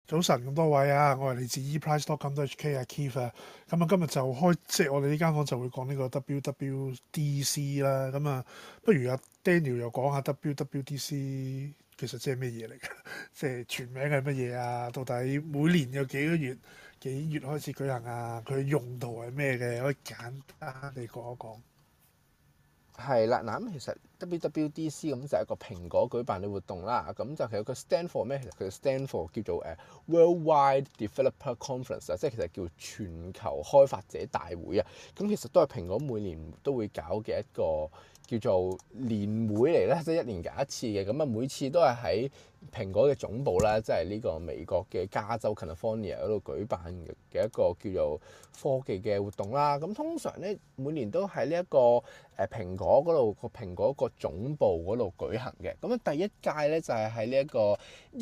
早晨咁多位啊，我係嚟自 eprice.com.hk 啊 Keith 啊，咁啊今日就開即係我哋呢間房就會講呢個 WWDC 啦，咁啊不如阿 Daniel 又講下 WWDC 其實即係咩嘢嚟嘅？即係全名係乜嘢啊？到底每年有幾月開始舉行啊？佢用途係咩嘅？可以簡單地講一講。 係啦，嗱咁其實 WWDC 咁就係一個蘋果舉辦嘅活動啦。咁就其實佢 stand for 咩？其實佢 stand for 叫做Worldwide Developer Conference 啊，即係其實叫全球開發者大會啊。咁其實都係蘋果每年都會搞嘅一個叫做年會嚟咧，即係一年搞一次嘅。咁啊，每次都係喺蘋果嘅總部啦，即係呢個美國嘅加州 California 嗰度舉辦嘅一個叫做科技嘅活動啦。咁通常咧每年都喺呢一個蘋果嗰度蘋果個總部嗰度舉行嘅。咁啊第一屆咧就係喺呢一個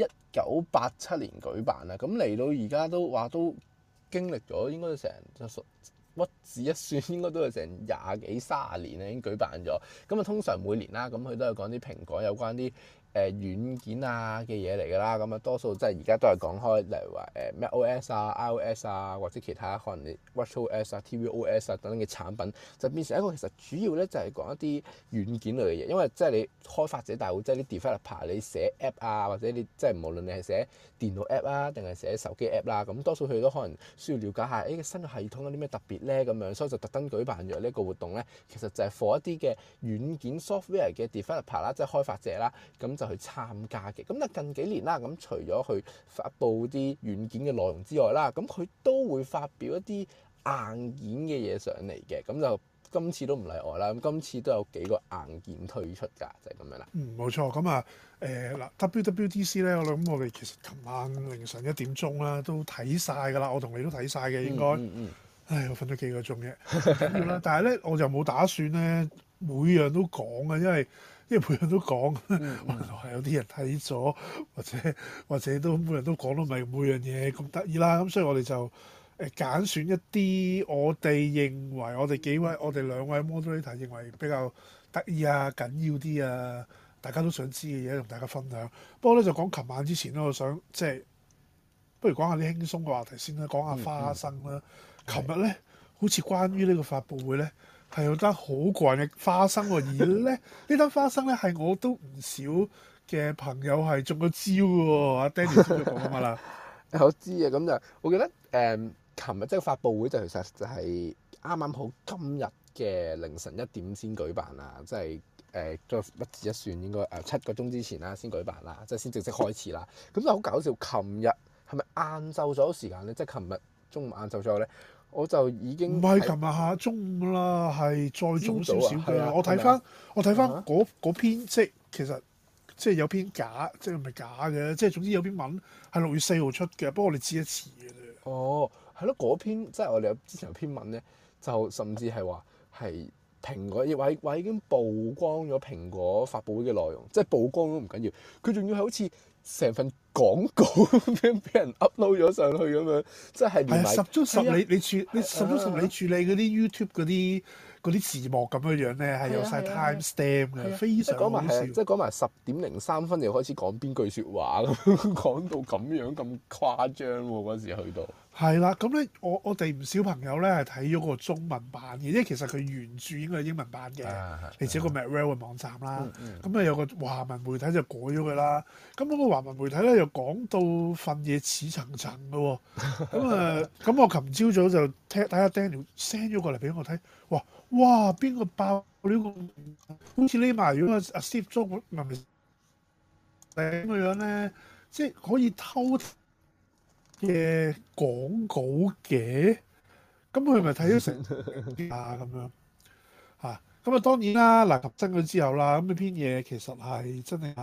1987年舉辦啦。咁嚟到而家都話都經歷咗應該成屈指一算，應該都係成20幾30年啦，已經舉辦咗。咁啊，通常每年啦，咁佢都係講啲蘋果有關啲軟件啊嘅嘢嚟㗎啦。咁啊，多數即係而家都係講開，例如話macOS 啊、iOS 啊，或者其他可能你 watchOS 啊、tvOS 啊等等嘅產品，就變成一個其實主要咧就係講一啲軟件類嘅嘢。因為即係你開發者大會，即係啲 developer 你寫 app 啊，或者你即係無論你係寫電腦 app 啊，定係寫手機 app 啦，咁多數佢都可能需要了解下誒新嘅系統有啲咩特別咧咁樣，所以就特登舉辦咗呢個活動咧。其實就係 for 一啲嘅軟件 software 嘅 developer 啦，即係開發者啦，咁就去參加嘅。咁但近幾年啦，咁除咗去發布啲軟件嘅內容之外啦，咁佢都會發表一啲硬件嘅嘢上嚟嘅。咁就今次都唔例外啦。咁今次都有幾個硬件推出㗎，就係咁樣啦。 冇錯，咁啊嗱 WWDC 咧，我哋其實琴晚凌晨1點鐘啦，都睇晒㗎啦，我同你都睇晒嘅應該。唉，我瞓咗幾個鐘嘅，唔緊要啦。但係咧，我就冇打算咧每樣都講啊，因為每樣都講，可能係有啲人睇咗，或者都每人都講到咪每樣嘢咁得意啦。咁所以我哋就揀選一啲我哋認為我哋兩位 moderator 認為比較得意啊、緊要啲啊，大家都想知嘅嘢同大家分享。不過咧就講琴晚之前咧，我想即係不如講下啲輕鬆嘅話題先啦，講下花生啦。琴日咧好似關於呢個發佈會咧係有單好過癮嘅花生喎，而咧呢單花生咧係我都唔少嘅朋友係中咗招嘅喎。阿 Danny 知唔知講乜啦？ 我知啊，咁就我記得琴日即係發佈會就其實就係啱啱好今日嘅凌晨1點先舉辦啦，即係再屈指一算應該7個鐘之前啦先舉辦啦，即係先正式開始啦。咁就好搞笑，琴日係咪晏晝咗時間咧？即係琴日中午晏晝左右咧，我就已經唔係琴日下中午啦，係再早少少㗎。 朝早啊係啊我睇翻啊嗰篇，即係其實即係有篇假，即係唔係假嘅，即係總之有篇文係6月4號出嘅，不過我哋知一遲嘅啫。 哦，係咯，嗰篇即係我哋之前有篇文咧，就甚至係話係蘋果話已經曝光咗蘋果發佈會嘅內容，即係曝光都唔緊要，佢仲要係好似成份廣告俾人 upload 咗上去咁樣，即係連係啊， 埋十足十係啊你你處你十足十你處理嗰啲 YouTube 嗰啲字幕咁樣樣咧，係有晒 time stamp 嘅， 係啊， 非常好笑。 即係講埋10:03就開始講邊句説話咁，講到咁樣咁誇張喎嗰時去到。 係啦，咁咧我哋唔少朋友咧係睇咗個中文版嘅，因為其實佢原著應該係英文版嘅，嚟自一個 Macrel 嘅網站啦。咁啊有個華文媒體就改咗佢啦。咁嗰個華文媒體咧又講到份嘢似層層嘅喎。咁我琴朝早就睇下 Daniel send 咗過嚟俾我睇，哇邊個爆呢個？好似匿埋咗阿 Steve Jobs 明明咁嘅樣咧，即係可以偷嘅廣告嘅，咁佢咪睇咗成啊咁樣嚇？咁啊當然啦，嗱及真咗之後啦，咁呢篇嘢其實係真係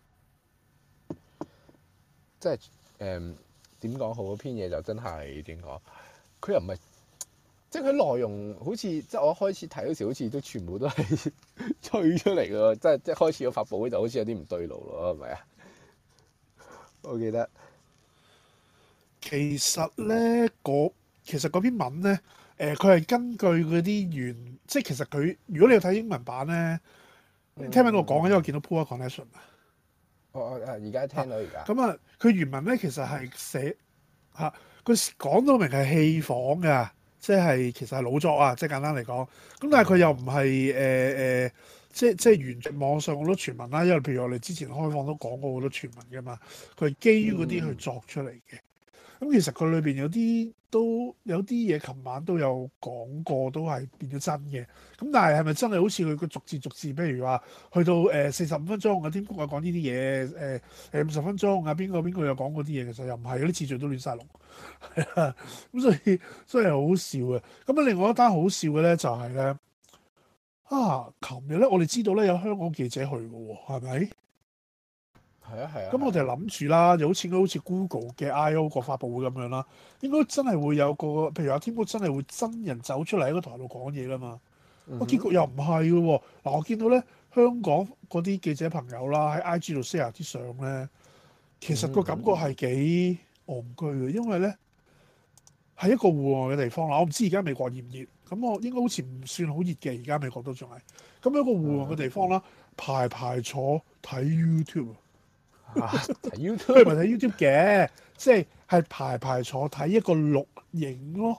即係點講好？嗰篇嘢就真係點講？佢又唔係，即係佢內容好似即係我一開始睇嗰時，好似都全部都係吹出嚟嘅喎，即係開始個發佈會就好似有啲唔對路咯，係咪啊？我記得其實咧其實嗰篇文咧，佢係根據嗰啲即係其實佢如果你有睇英文版咧，你聽唔聽到我講嘅？因為我見到 Poor Connection 啊。 我而家聽到而家。 咁啊，佢原文咧其實係寫嚇，佢講到明係戲仿㗎，即係其實係老作啊，即係簡單嚟講。咁但係佢又唔係即係完全網上好多傳聞啦，因為譬如我哋之前開放都講過好多傳聞㗎嘛，佢係基於嗰啲去作出嚟嘅。咁其實佢裏邊有啲嘢，琴晚都有講過，都係變咗真嘅。咁但係係咪真係好似佢個逐字，譬如話去到45分鐘啊，添谷啊講呢啲嘢，50分鐘啊，邊個又講嗰啲嘢，其實又唔係，嗰啲次序都亂晒龍。係啊，咁所以係好笑嘅。咁啊，另外一單好笑嘅咧就係咧琴日咧我哋知道咧有香港記者去嘅喎，係咪？ 係啊係啊。 咁我哋諗住啦，就好似 Google 嘅 I/O 個發佈會咁樣啦，應該真係會有個，譬如阿添哥真係會真人走出嚟喺個台度講嘢噶嘛。個結局又唔係嘅喎。嗱，我見到咧香港嗰啲記者朋友啦，喺 IG 度 share 啲相咧，其實個感覺係幾戇居嘅，因為咧係一個戶外嘅地方啦。我唔知而家美國熱唔熱，咁我應該好似唔算好熱嘅，而家美國都仲係。咁一個戶外嘅地方啦，排坐睇 YouTube。 睇 YouTube 佢唔係睇 YouTube 嘅，即係排坐睇一個錄影咯。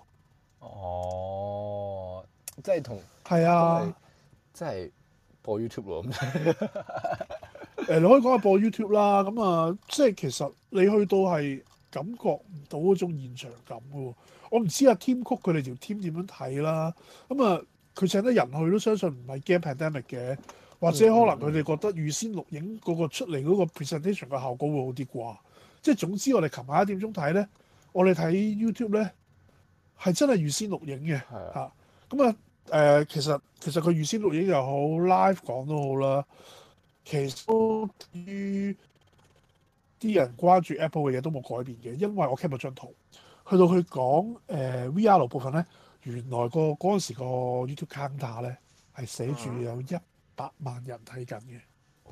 哦，即係同係啊， 即係播 YouTube 咯咁。 你可以講下播 YouTube 啦。咁啊，即係其實你去到係感覺唔到嗰種現場感嘅喎。我唔知阿 Tim Cook 佢哋條 team 點樣睇啦。咁啊，佢請得人去都相信唔係驚 pandemic 嘅，或者可能佢哋覺得預先錄影嗰個出嚟嗰個 presentation 嘅效果會好啲啩。即係總之，我哋琴晚1點鐘睇咧，我哋睇 YouTube 咧係真係預先錄影嘅嚇。咁啊其實佢預先錄影又好，live 講都好啦。其實都對於啲人關注 Apple 嘅嘢都冇改變嘅，因為我 keep 咗張圖，去到佢講VR 部分咧，原來嗰陣時個 YouTube counter 咧係寫住有100萬人睇緊嘅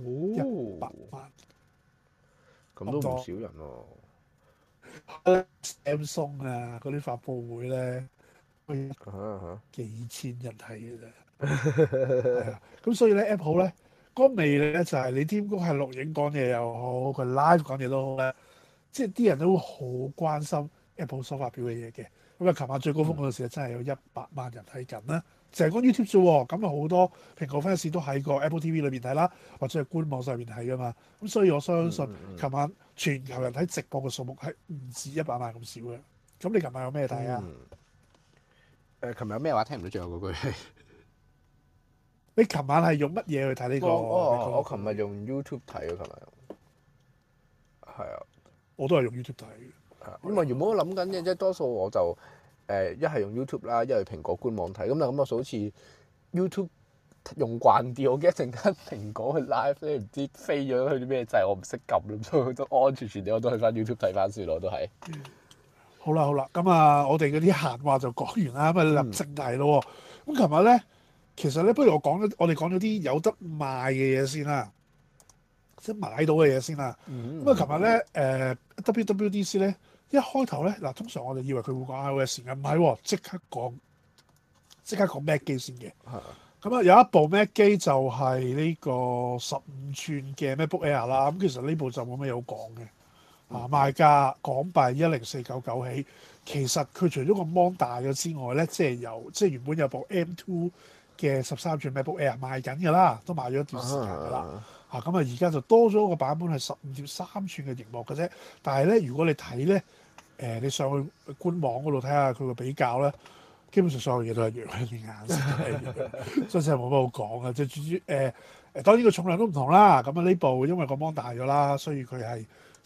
，100萬。 咁都唔少人喎。 Samsung 啊嗰啲發佈會咧，幾千人睇嘅啫。係啊，咁所以咧 Apple 咧嗰個魅力咧就係你添谷係錄影講嘢又好，佢 live 講嘢都好咧，即係啲人都會好關心 Apple 所發表嘅嘢嘅。咁啊，琴晚最高峰嗰陣時真係有100萬人睇緊啦，淨係講 YouTube 啫喎。咁啊好多蘋果 fans 都喺個 Apple TV 裏邊睇啦，或者係官網上面睇噶嘛。咁所以我相信琴晚全球人睇直播嘅數目係唔止100萬咁少嘅。咁你琴晚有咩睇啊？ 琴日有咩話聽唔到最後嗰句？ 你琴晚係用乜嘢去睇呢個？ 我琴日用 YouTube 睇啊，琴日係啊， 我都係用 YouTube 睇嘅。 咁啊，原本我諗緊嘅，即係多數我就一係用 YouTube 啦，一係蘋果官網睇。咁但係咁好似 YouTube 用慣啲，我驚一陣間蘋果去 live 咧，唔知飛咗去啲咩掣，我唔識撳咁，所以都安全啲，我都去翻 YouTube 睇翻算咯，都係。 好啦，咁啊，我哋嗰啲閒話就講完啦，咁啊入正題咯。咁琴日咧，其實咧，不如我哋講咗啲有得賣嘅嘢先啦，即係買到嘅嘢先啦。咁啊，琴日咧WWDC 咧一開頭咧，嗱，通常我哋以為佢會講 iOS 嘅，唔係喎，即刻講 Mac 機先嘅。咁啊，有一部 Mac 機就係呢個15寸嘅 MacBook Air 啦。咁其實呢部就冇咩好講嘅。賣價港幣10499起，其實佢除咗個 mon 大咗之外咧，即係原本有部 M2 嘅13寸 MacBook Air 賣緊㗎啦，都賣咗一段時間㗎啦。咁啊，而家就多咗個版本係15.3寸嘅熒幕嘅啫。但係咧，如果你睇咧，你上去官網嗰度睇下佢個比較咧，基本上所有嘢都係一樣，啲顏色都係一樣，所以真係冇乜好講嘅。即係當然個重量都唔同啦。咁啊，呢部因為個 mon 大咗啦，所以佢係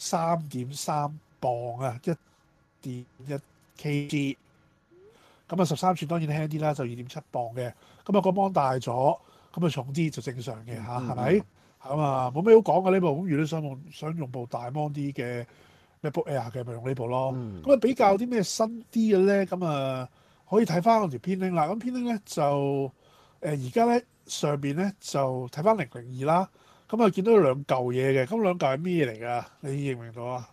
3.3磅啊，1.1 kg。咁啊13寸當然輕啲啦，就2.7磅嘅。咁啊個 mon 大咗，咁啊重啲就正常嘅嚇，係咪？咁啊冇咩好講嘅呢部。咁如果你想用部大 mon 啲嘅 MacBook Air 嘅，咪用呢部咯。咁啊比較啲咩新啲嘅咧？咁啊可以睇翻我條編拎啦。咁編拎咧就而家咧上邊咧就睇翻002啦。咁啊見到有兩嚿嘢嘅，咁兩嚿係咩嚟㗎？你認唔認到啊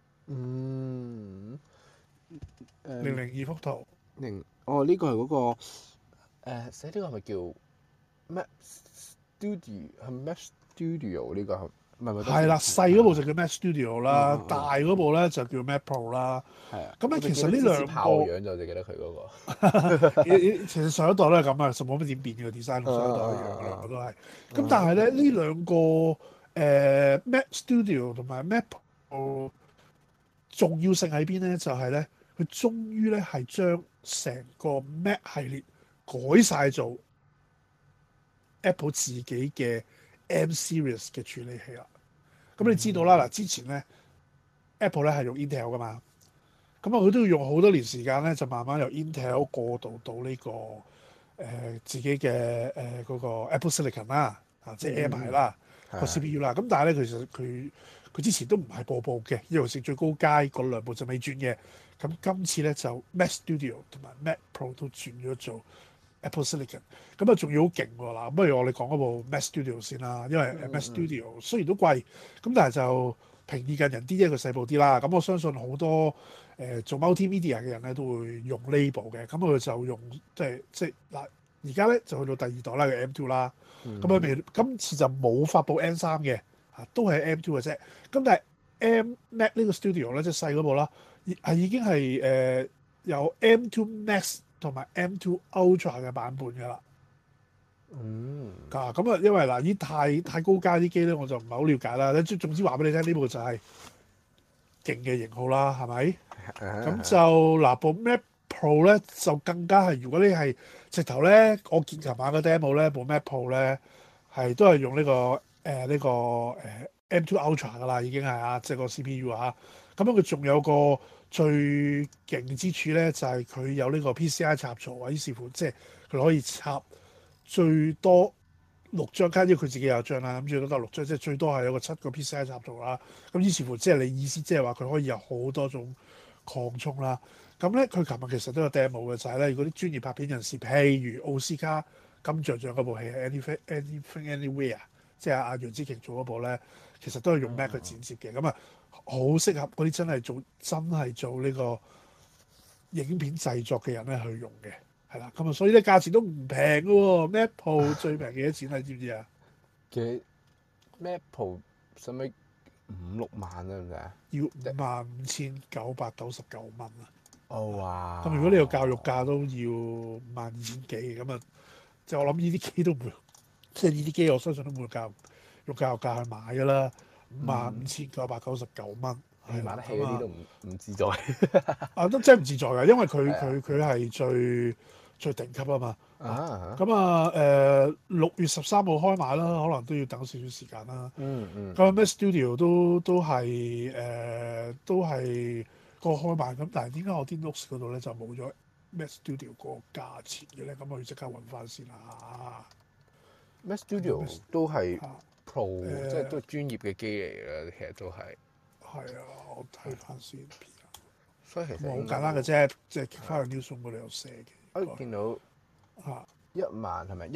？002幅圖。 呢個係嗰個寫呢個係咪叫 Mac Studio？係 Mac Studio 呢個係唔係咪係啦，細嗰部就叫 Mac Studio 啦，大嗰部咧就叫 Mac Pro 啦。 係啊。 咁咧其實呢兩炮個樣就記得佢嗰個。 其實上一代都係咁啊，就冇乜點變嘅 design 同上一代一樣，兩個都係。咁但係咧呢兩個Mac Studio 同埋 Mac Pro 重要性喺邊咧？就係咧，佢終於咧係將成個 Mac 系列改晒做 Apple 自己嘅 M Series 嘅處理器啦。咁你知道啦，嗱之前咧 Apple 咧係用 Intel 噶嘛，咁啊佢都要用好多年時間咧，就慢慢由 Intel 過渡到呢、個自己嘅嗰個 Apple Silicon 啦，即係 M 系啦個 CPU 啦。咁但係咧，其實佢之前都唔係部部嘅，尤其是最高階嗰兩部就未轉嘅。咁今次咧就 Mac Studio 同埋 Mac Pro 都轉咗做 Apple Silicon，咁啊仲要好勁喎嗱。不如我哋講嗰部 Mac Studio 先啦，因為Mac Studio 雖然都貴，咁但係就平易近人啲，因為佢細部啲啦。咁我相信好多做 multimedia 嘅人咧都會用呢部嘅。咁佢就用即係嗱，而家咧就去到第二代啦嘅 M2 啦。咁佢未今次就冇發布 M3嘅，都係 M2 嘅啫。咁但係Mac 呢個 Studio 咧，即係細嗰部啦，已經係有 M2 Max 同埋 M2 Ultra 嘅版本㗎啦。咁啊，因為嗱，呢太高階啲機咧，我就唔係好了解啦。總之話俾你聽，呢部就係勁嘅型號啦，係咪？咁就嗱部 Mac Pro 咧就更加係，如果你係直頭咧，我見琴晚個 demo 咧，部 Mac Pro 咧都係用呢個M2 Ultra 㗎啦，已經係即係個 CPU 啊。咁樣佢仲有個最勁之處咧，就係佢有呢個 PCI 插槽啊，於是乎即係佢可以插最多6張卡，因為佢自己有張啦，咁最多得6張，即係最多係有個7個 PCI 插槽啦。咁於是乎即係你意思即係話佢可以有好多種擴充啦。咁咧佢琴日其實都有 demo 嘅，就係咧如果啲專業拍片人士，譬如奧斯卡金像獎嗰部戲係 Anything Anywhere，即係阿楊紫瓊做嗰部咧，其實都係用 Mac 去剪接嘅。咁啊好適合嗰啲真係做呢個影片製作嘅人咧去用嘅。係啦，咁啊，所以咧價錢都唔平嘅喎。Mac Pro 最平幾多錢啊？你知唔知啊？ 嘅 Mac Pro 使唔使5-6萬啊？唔使啊？ 要55,999蚊啊！ 哇！ 咁如果你個教育價都要52,000幾，咁啊，即係我諗呢啲機都唔會，即係呢啲機我相信都唔會用教育價去買㗎啦。55,999蚊，係買得起嗰啲都唔自在。 都真係唔自在㗎，因為佢係最頂級啊嘛。咁啊6月13號開賣啦，可能都要等少少時間啦。咁Mac Studio 都係個開賣咁，但係點解我啲 notes 嗰度咧就冇咗 Mac Studio 個價錢嘅咧？咁我要即刻揾翻先啦。 Mac Studio 都係 Pro，即係都係專業嘅機嚟嘅，其實都係。 係啊，我睇翻先。 所以其實好簡單嘅啫，即係 click 翻個 newsroom 嗰度有寫嘅。 我見到係咪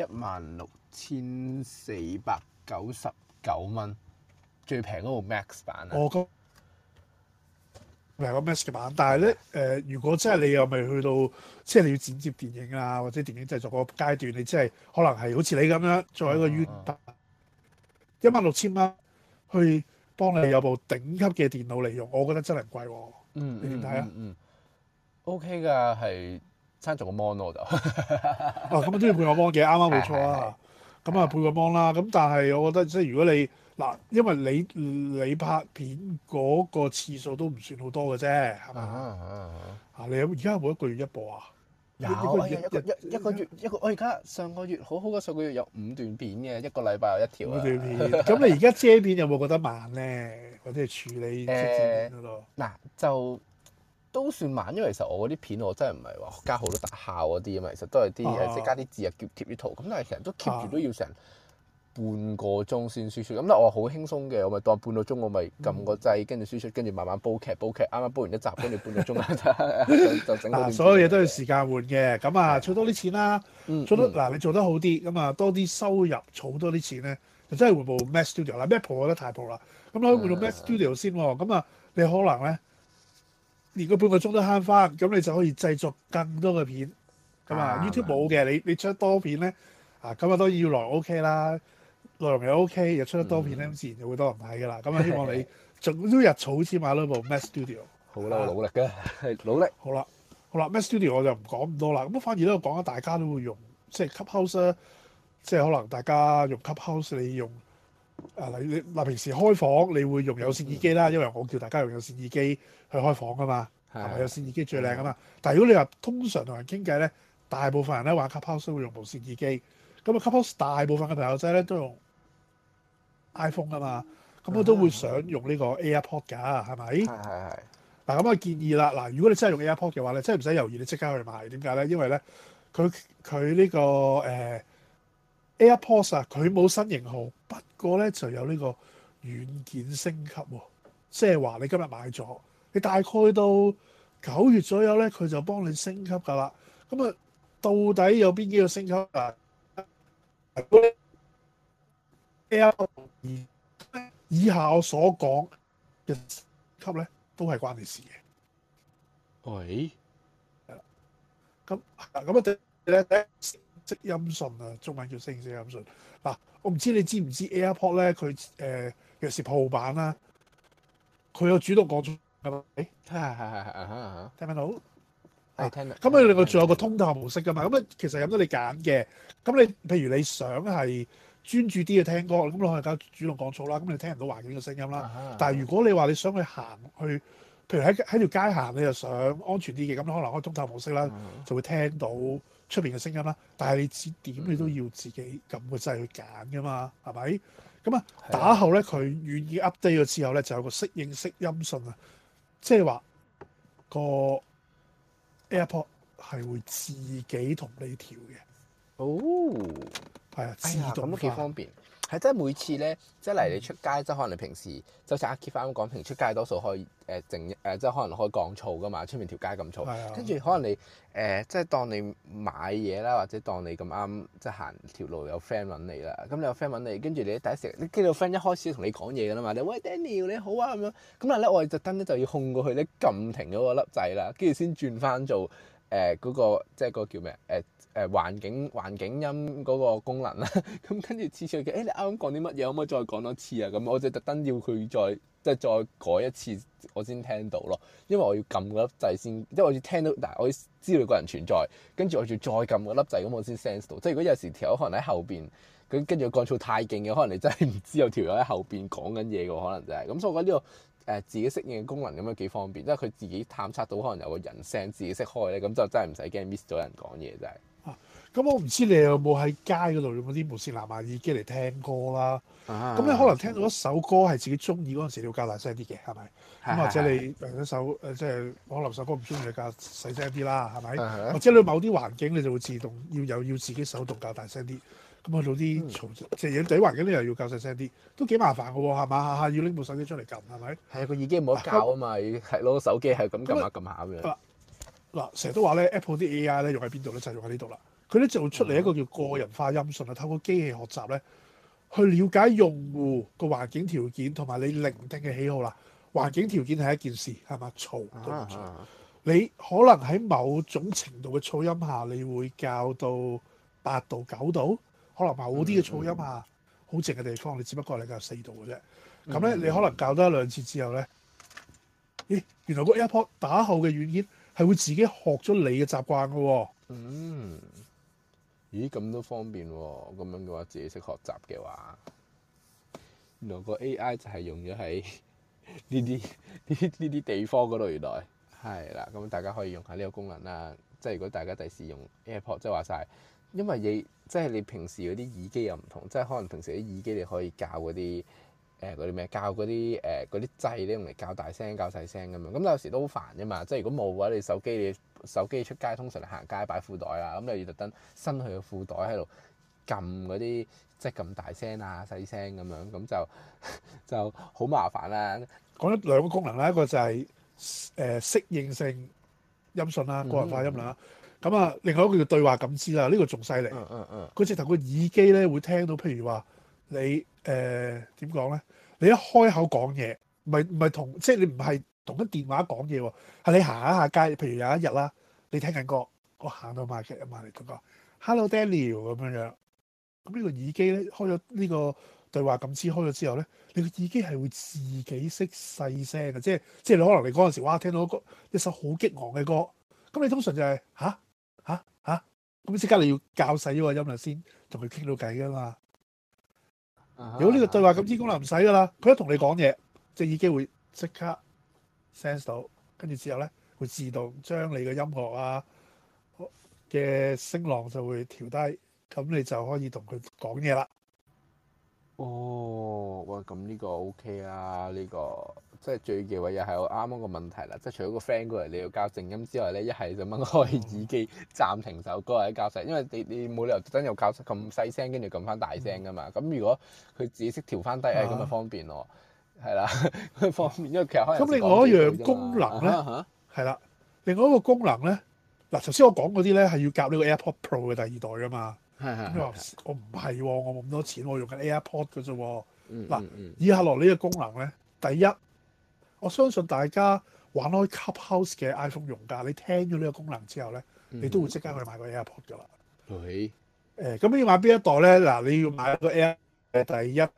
16,499蚊？最平嗰部 Max 版啊！ 我覺平個 Max 嘅版，但係咧如果真係你又未去到，即係你要剪接電影啊，或者電影製作嗰個階段，你真係可能係好似你咁樣作為一個 YouTuber， 16,000蚊去幫你有部頂級嘅電腦嚟用，我覺得真係唔貴喎。你點睇啊 ？OK 㗎，係爭咗個 mon 咯就。 咁都要配個 mon 嘅，啱啱冇錯啊。咁啊配個 mon 啦。咁但係我覺得即係如果你嗱，因為你拍片嗰個次數都唔算好多嘅啫，係嘛？你而家有冇一個月一部啊？ 有一個月一個。我而家上個月好嘅，上個月有5段片嘅，一個禮拜有1條。 5段片。咁你而家遮片有冇覺得慢咧？或者係處理即係剪片嗰度？ 嗱就都算慢，因為其實我嗰啲片我真係唔係話加好多特效嗰啲啊嘛，其實都係啲即係加啲字啊、貼啲圖。咁但係其實都 keep 住都要成半個鐘先輸出。咁但係我好輕鬆嘅，我咪當半個鐘，我咪撳個掣，跟住輸出，跟住慢慢煲劇。啱啱煲完一集，跟住半個鐘就整好。 所有嘢都要時間換嘅。咁啊，儲多啲錢啦，做得嗱你做得好啲，咁啊多啲收入，儲多啲錢咧，就真係換部 Mac Studio 啦。Mac Pro 我覺得太薄啦，咁你可以換到 Mac Studio 先喎。咁啊，你可能咧連個半個鐘都慳翻，咁你就可以製作更多嘅片。咁啊 YouTube 冇嘅，你出多片咧咁啊當然要來 OK 啦。 內容又 OK，又出得多片咧，咁自然就會多人睇㗎啦。咁啊，希望你盡早日儲錢買到部 Mac Studio。 好啦，我努力嘅，係努力。 好啦，好啦，Mac Studio 我就唔講咁多啦。咁反而咧，我講緊大家都會用，即係 Clubhouse 咧，即係可能大家用 Clubhouse，你用你嗱平時開房你會用有線耳機啦，因為我叫大家用有線耳機去開房㗎嘛，係咪有線耳機最靚㗎嘛？但係如果你話通常同人傾偈咧，大部分人咧玩 Clubhouse 都會用無線耳機。咁啊 Clubhouse 大部分嘅朋友仔咧都用 iPhone 㗎嘛，咁我都會想用呢個 AirPod 㗎，係咪？ 係。 嗱咁啊建議啦，嗱如果你真係用 AirPod 嘅話咧，真係唔使猶豫，你即刻去買。點解咧？因為咧佢呢個AirPods 啊，佢冇新型號，不過咧就有呢個軟件升級喎。即係話你今日買咗，你大概到9月左右咧，佢就幫你升級㗎啦。咁啊，到底有邊幾個升級啊？AirPods 以下我所講嘅升級咧，都係關你事嘅。 喂， 咁啊，咧識音訊啊，中文叫識音訊。嗱，我唔知你知唔知 AirPod 咧，佢尤其是鋪版啦，佢有主動講中㗎嘛？ 係， 聽唔聽到？ 係聽到。 咁佢另外仲有個通透模式㗎嘛？咁啊，其實有得你揀嘅。咁你譬如你想係專注啲去聽歌，咁你可能搞主動講粗啦，咁你聽唔到環境嘅聲音啦。但係如果你話你想去行去，譬如喺條街行，你又想安全啲嘅，咁你可能開通透模式啦，就會聽到出邊嘅聲音啦。但係你點你都要自己撳個掣去揀㗎嘛，係咪？咁啊，打後咧佢軟件 update 咗之後咧，就有個適應式音訊啊，即係話個 AirPod 係會自己同你調嘅。 哦， 係啊， 哎呀，咁自動都幾方便。係真係每次咧，即係例如你出街，即係可能你平時，就好似阿 Keith 啱講，平時出街多數開即係可能開降噪噶嘛，出面條街咁嘈。跟住可能你即係當你買嘢啦，或者當你咁啱即係行條路有 friend 揾你啦，咁你有 friend 揾你，跟住你第一時，你跟住個 friend 一開始同你講嘢噶啦嘛，你喂 Daniel 你好啊咁樣，咁但係咧我哋特登咧就要控過去咧撳停咗個粒掣啦，跟住先轉翻做嗰個即係嗰個叫咩環境音嗰個功能啦，咁跟住次次佢你啱啱講啲乜嘢，可唔可以再講多次啊？咁我就特登要佢再改一次，我先聽到咯。因為我要撳嗰粒掣先，因為我要聽到，但係我要知道有個人存在，跟住我要再撳嗰粒掣，咁我先 sense 到。即係如果有時條友可能喺後邊，跟住個降噪太勁嘅，可能你真係唔知有條友喺後邊講緊嘢嘅，可能就係咁。所以我覺得呢個自己適應嘅功能咁樣幾方便，即係佢自己探測到可能有個人聲，自己識開咧，咁就真係唔使驚 miss 咗人講嘢真係。 咁我唔知你有冇喺街嗰度用嗰啲無線藍牙耳機嚟聽歌啦？咁你可能聽到一首歌係自己中意嗰陣時，你要較大聲啲嘅，係咪？咁或者你一首即係可能首歌唔中意，你較細聲啲啦，係咪？或者你某啲環境你就會自動要自己手動較大聲啲。咁去到啲嘈即係影底環境，你又要較細聲啲，都幾麻煩嘅喎，係嘛？下下要拎部手機出嚟撳，係咪？ 係啊，個耳機冇得校啊嘛，要係攞個手機係咁撳下撳下咁樣。 嗱，成日都話咧 Apple 啲 AI 咧用喺邊度咧？就係用喺呢度啦。佢咧就會出嚟一個叫個人化音訊啊，透過機器學習咧，去了解用戶個環境條件同埋你聆聽嘅喜好啦。環境條件係一件事，係嘛？嘈對唔嘈？你可能喺某種程度嘅噪音下，你會校到8度9度，可能某啲嘅噪音下好靜嘅地方，你只不過係校4度嘅啫。咁咧，你可能校多1-2次之後咧，咦，原來個 AirPod 打後嘅軟件係會自己學咗你嘅習慣嘅喎。 咦，咁都方便喎！咁樣嘅話，自己識學習嘅話，原來個 AI 就係用咗喺呢啲地方嗰度。原來係啦，咁大家可以用下呢個功能啦。即係如果大家第時用 AirPod，即係話晒，因為即係你平時嗰啲耳機又唔同，即係可能平時啲耳機你可以校嗰啲咩，校嗰啲掣咧，用嚟校大聲、校細聲咁樣。咁有時都好煩㗎嘛。即係如果冇嘅話，你手機出街，通常你行街擺褲袋啦，咁你要特登伸去個褲袋喺度撳嗰啲，即係撳大聲啊、細聲咁樣，咁就好麻煩啦。 講咗2個功能啦，一個就係適應性音訊啦，個人化音量啦。咁啊，另外一個叫對話感知啦，呢個仲犀利。佢直頭個耳機咧會聽到，譬如話你點講咧？你一開口講嘢，唔係同即係你唔係同緊電話講嘢喎，係你行一下街，譬如有一日啦，你聽緊歌，我行到埋嚟同個 Hello Daniel 咁樣樣。咁呢個耳機咧開咗呢個對話感知開咗之後咧，你個耳機係會自己識細聲嘅，即係你可能你嗰陣時哇聽到一首好激昂嘅歌，咁你通常就係嚇，咁即刻你要校細咗個音量先同佢傾到偈噶嘛。如果呢個對話感知功能唔使噶啦，佢一同你講嘢，隻耳機會即刻 sense 到，跟住之後咧會自動將你嘅音樂啊嘅聲浪就會調低，咁你就可以同佢講嘢啦。 哦，喂，咁呢個 OK 啦，呢個即係最忌諱又係我啱啱個問題啦，即係除咗個 friend 過嚟你要校靜音之外咧，一係就掹開耳機暫停首歌或者校細，因為你冇理由特登又校咁細聲，跟住撳翻大聲噶嘛。咁如果佢自己識調翻低，咁咪方便咯，係啦，方便，因為其實可能咁另外一樣功能咧，係啦，另外一個功能咧，嗱頭先我講嗰啲咧係要夾呢個 AirPod Pro 嘅第二代噶嘛。咁你話我唔係喎，我冇咁多錢，我用緊 AirPod 嘅啫喎。嗱，以下落呢個功能咧，第一，我相信大家玩開 Clubhouse 嘅 iPhone 用家，你聽咗呢個功能之後咧，你都會即刻去買個 AirPod 噶啦。 係。 咁你要買邊一代咧？嗱，你要買個 Air 第一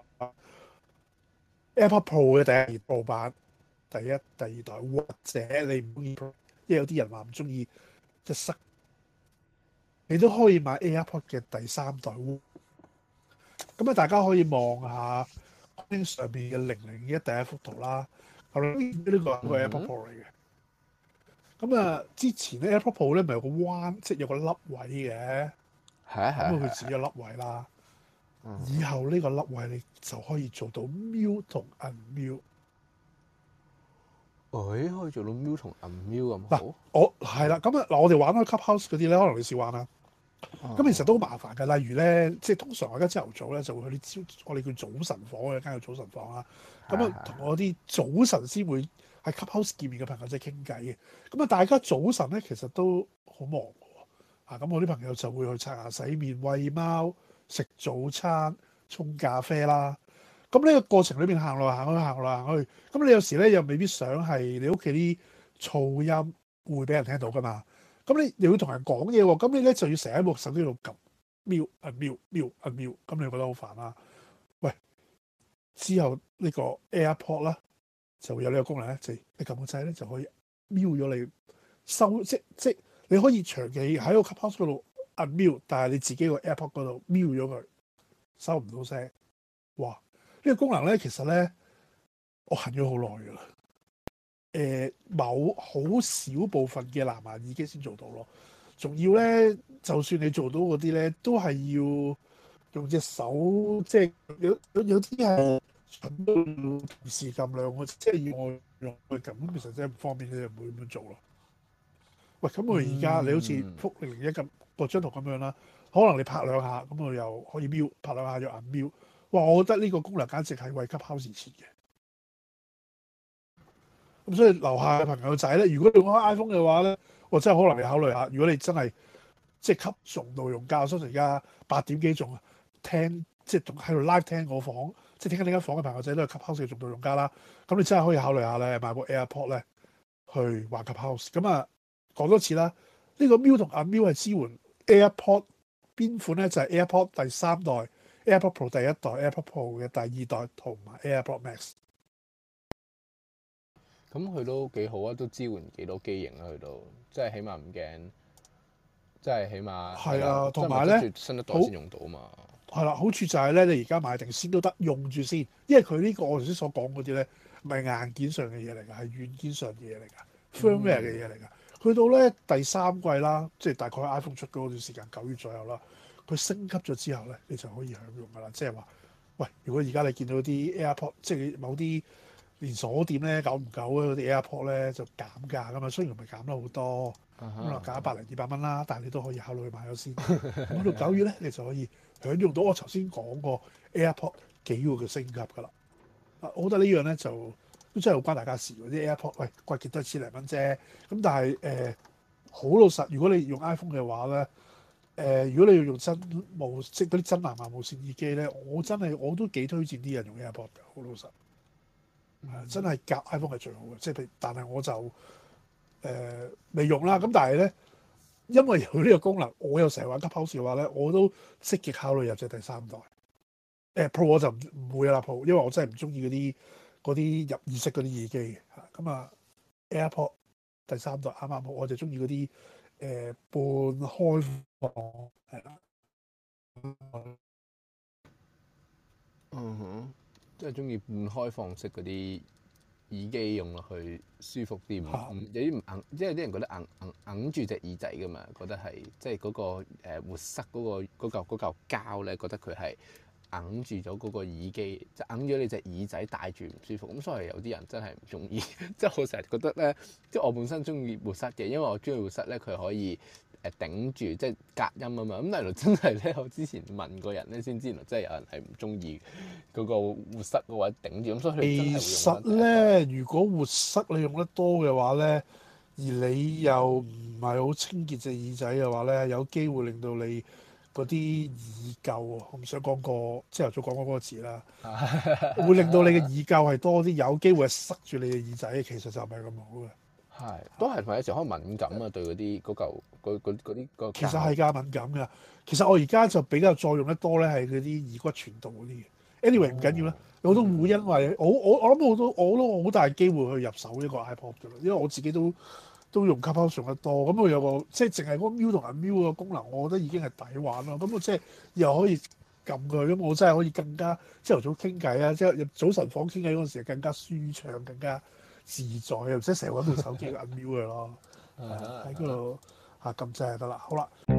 AirPod Pro 嘅第二 Pro 版，第二代，或者你唔中意 Pro，因為有啲人話唔中意即係塞。你都可以買 AirPod 嘅第三代。咁啊，大家可以望下上邊嘅001第一幅圖啦。後來呢個係個 AirPod Pro 嚟嘅。咁啊，之前咧 AirPod Pro 咧咪有個彎，即係有個凹位嘅。咁佢自己有凹位啦。以後呢個凹位你就可以做到 mute 同 unmute。 可以做到 mute 同 unmute 咁好。 嗱，我係啦，咁啊嗱，我哋玩開 Clubhouse 嗰啲咧，可能你試玩啦。咁其實都好麻煩嘅，例如咧，即係通常我而家朝頭早咧就會去啲我哋叫早晨房嘅間叫早晨房啦。咁啊，同我啲早晨先會喺 Clubhouse 見面嘅朋友即係傾偈嘅。咁啊，大家早晨咧其實都好忙嘅喎。咁我啲朋友就會去刷牙、洗面、餵貓、食早餐、沖咖啡啦。咁呢個過程裏邊行來行去，行來行去。咁你有時咧又未必想係你屋企啲噪音會俾人聽到㗎嘛。咁你又要同人講嘢喎，咁你咧就要成日喺部手機度撳 mute unmute，咁你覺得好煩啦。喂，之後呢個 AirPod 啦就會有呢個功能咧，就係你撳個掣咧就可以 mute 咗你收，即你可以長期喺個 Clubhouse 嗰度 unmute，但係你自己個 AirPod 嗰度 mute 咗佢，收唔到聲。哇！呢個功能咧其實咧我恨咗好耐㗎啦。某好少部分嘅藍牙耳機先做到咯，仲要咧，就算你做到嗰啲咧，都係要用隻手，即係有啲係蠢到同時撳兩個，即係要我用去撳，咁其實真係唔方便，你就唔會咁樣做咯。喂，咁我而家你好似覆001咁嗰張圖咁樣啦，可能你拍兩下，咁我又可以 mute，拍兩下又unmute。哇！我覺得呢個功能簡直係為 Clubhouse而設嘅。咁所以樓下嘅朋友仔咧，如果你用開 iPhone 嘅話咧，我真係可能你考慮下。如果你真係即係級重度用家，相信而家8點幾鐘聽，即係仲喺度 live 聽我房，即係聽緊呢間房嘅朋友仔都係 Clubhouse 嘅重度用家啦。咁你真係可以考慮下咧，買部 AirPod 咧去玩 Clubhouse。咁啊，講多次啦，呢個 Mute 同 Unmute 係支援 AirPod 邊款咧？就係 AirPod 第三代、AirPod Pro 第一代、AirPod Pro 嘅第二代同埋 AirPod Max。 咁佢都幾好啊，都支援幾多機型啊，佢都即係起碼唔驚，即係起碼係啊，同埋咧新一代先用到嘛。 係啦，好處就係咧，你而家買定先都得，用住先，因為佢呢個我頭先所講嗰啲咧，唔係硬件上嘅嘢嚟㗎，係軟件上嘅嘢嚟㗎，firmware 嘅嘢嚟㗎。去到咧第三季啦，即係大概 iPhone 出嗰段時間9月左右啦，佢升級咗之後咧，你就可以享用㗎啦。即係話，喂，如果而家你見到啲 AirPod，即係某啲連鎖店咧久唔久嗰啲 AirPod 咧就減價㗎嘛，雖然唔係減得好多，可能減100-200蚊啦，但係你都可以考慮去買咗先。咁到9月咧，你就可以享用到我頭先講過 AirPod 幾個嘅升級㗎啦。我覺得呢樣咧就都真係好關大家事喎。啲 AirPod 喂貴極都係千零蚊啫，咁但係好老實，如果你用 iPhone 嘅話咧，如果你要用即嗰啲真藍牙無線耳機咧，我都幾推薦啲人用 AirPod 㗎，好老實。真係夾 iPhone 係最好嘅，即係但係我就未用啦。咁但係咧，因為有呢個功能，我又成日玩 Clubhouse嘅話咧，我都積極考慮入隻第三代 Pro 我就唔會啦 Pro，因為我真係唔中意嗰啲入耳式嗰啲耳機嘅嚇。咁啊 AirPod 第三代啱啱好，我就中意嗰啲半開放係啦。 嗯哼，即係中意半開放式嗰啲耳機用落去舒服啲，有啲唔硬，即係有啲人覺得硬住隻耳仔噶嘛，覺得係即係嗰個活塞嗰嚿膠咧，覺得佢係硬住咗嗰個耳機，即係硬咗你隻耳仔戴住唔舒服。咁所以有啲人真係唔中意，即係我成日覺得咧，即係我本身中意活塞嘅，因為我中意活塞咧，佢可以頂住即係隔音啊嘛。咁原來真係咧，我之前問過人咧先知，原來真係有人係唔中意嗰個活塞嗰位頂住，咁所以佢哋真係會用。 其實咧，如果活塞你用得多嘅話咧，而你又唔係好清潔隻耳仔嘅話咧，有機會令到你嗰啲耳垢，我唔想講個朝頭早講嗰個字啦，會令到你嘅耳垢係多啲，有機會係塞住你嘅耳仔，其實就唔係咁好嘅。 係，都係同有時可能敏感啊，對嗰啲嗰啲個。 其實係㗎，敏感㗎。其實我而家就比較再用得多咧，係嗰啲耳骨傳導嗰啲嘅。anyway 唔緊要啦，我都會因為我諗我都好大機會去入手呢個 iPod 㗎啦，因為我自己都用 Clubhouse 用得多，咁佢有個即係淨係嗰個 mute 同 unmute 個功能，我覺得已經係抵玩咯。咁我即係又可以撳佢，咁我真係可以更加朝頭早傾偈啊，即係入早晨房傾偈嗰陣時更加舒暢，更加自在，又唔使成日揾部手機 unmute 佢咯，喺嗰度撳掣就得啦。好啦。